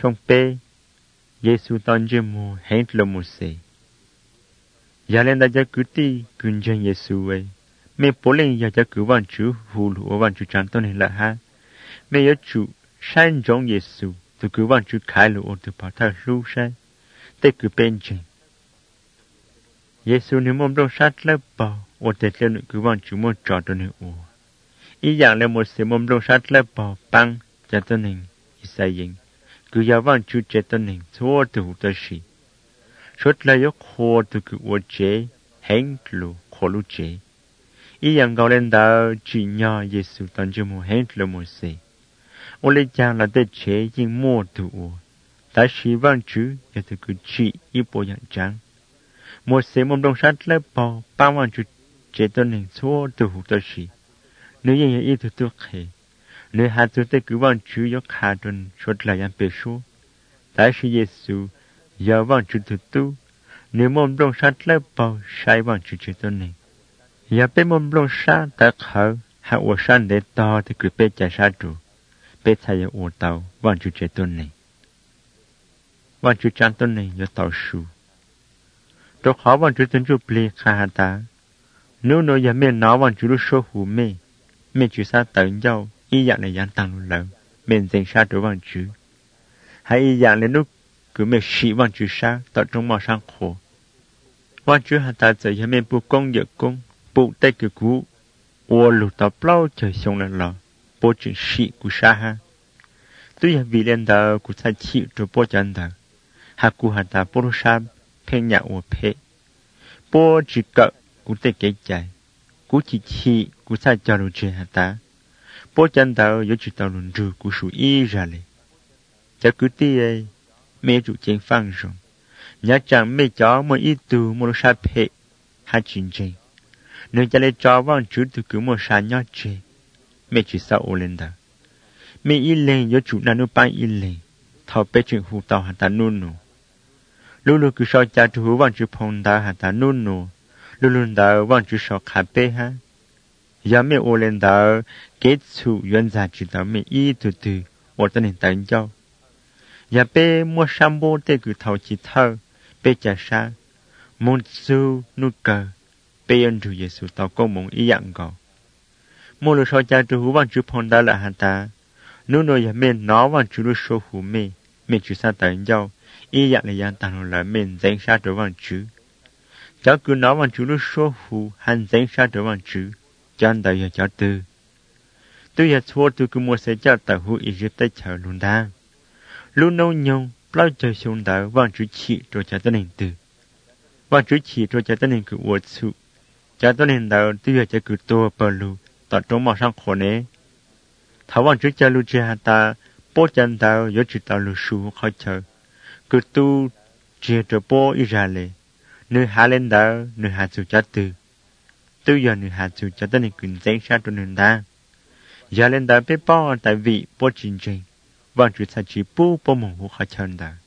trong pe Giêsu tòn chưa mù hết lo mù sê giờ lên đã cho cứ ti cứ chân Giêsu ấy mẹ bố lên giờ cho cứ văn chú hù lúa văn chú trắng tôn này là ha mẹ nhớ chủ san trong Giêsu từ cứ văn chú khai lúa từ bảo thà lu sai tới cứ bên trên Giêsu nếu mong đông sát lớp bảo ở đây lên cứ văn chú muốn trò tôn này ủa ý dạng là một sự mong đông sát lớp bảo băng cho tôn này Isaiah cứ giờ văn chú chế tôn này thua từ hụt sĩ suốt là yếu khô từ cứ ủa chế hẹn lù khô lù chế ý dạng gọi lên đạo chỉ nhỏ Giêsu tận cho một hẹn lù một sĩ ô lê chàng là để chế nhưng mua từ ủa ta sĩ văn chú giờ từ cứ chỉ ý bộ dạng trắng một sĩ mong đông sát lớp bảo ba văn chú chế tôn này thua từ hụt sĩ nếu như ý từ tôi khề nếu hạt tôi tới cứ văn chú yếu khá tuần suốt là dạng bề số ta sĩ Giêsu giờ văn chú từ tu nếu mong đông sát lớp bảo sai văn chú chế tôn này giờ bé mong đông sát ta khờ hạ ủa san để to thì cứ bé trả sát trụ bé thay ủa tàu văn chú chế tôn này văn chú chán tôn này do tàu su tôi khó văn chú tôn chú ple khá hà ta nếu nói giờ mẹ nói văn chú lúc số hủ mẹ chú sát tận nhau ý dạng này dạng tăng luôn lớn mẹ dành sát đối văn chú hay ý dạng này lúc cứ mẹ sĩ văn chú sát tạo trong màu sang khổ văn chú hà ta giờ giờ mẹ bu công giờ công bu tay cứ cú ô lụt tàu bao trời sông là lò bố chuyện sĩ của sa ha tuy là vì lên đó của sa chịu rồi bố chân đó hà cụ hà ta bố sa phen nhà ô phe bố chỉ cỡ của tay cái chạy của chỉ chi của sa cho rồi chơi hà ta bố chân đó yếu chỉ tàu luận rù của số y raเลยจะcứ ti ấy mẹ chủ chiến phăng rồi nhà chẳng mẹ chó một ít tu một sa phe hai chín chín nếu cho lấy cho văn chú từ cứ một sa nhót chơi mẹ chỉ sao ô lên đó mẹ y lên yếu chủ nanu ban y lên thọ bé chuyện hù tàu hà ta nôn nô lúc lúc cứ sao cha chú văn chú phong đá hà ta nôn nô lúc lúc đó văn chú sao khá bé ha giờ mẹ ô lên đó kết chủ nguyên giả chỉ đó mẹ y từ từ ô tên hình tận cho giờ bé mua sam bô tê cứ thầu chỉ thơ bé trả sa môn su nu cờ bé ơn chủ Giêsu tàu công mong y dạng gò mua lúc sau cha chú văn chú phong đá là hà ta nếu nói giờ mẹ nói văn chú lúc số hủ mẹ chú sa tận cho ý dạng là dạng tận là mẹ danh sa đối văn chú cháu cứ nói văn chú lúc số hủ hành danh sa đối văn chú chân đại giờ cháu tư tôi giờ thua tôi cứ mua xe cho tàu hủ ý giúp tới chờ luôn đang luôn nấu nhung bao trời xuống đảo văn chú chỉ rồi cháu tới nền từ văn chú chỉ rồi cháu tới nền cứ uất sự cháu tới nền đảo tôi giờ cháu cứ tua bờ lù tọt trong màu sang khổ nè thảo văn chú cháu lưu chơi hà ta bố chân đảo yếu chỉ tàu lù su khỏi chờ cứ tu chia cho bố ý ra lệ nơi hạ lên đảo nơi hạ chủ cháu từ tôi giờ nơi hạ chủ cháu tới nền cứ danh sát trong nền đá giờ lên đảo bé bao tại vì bố chính trình văn chú sa chỉ bố mong hú khỏi chân đảo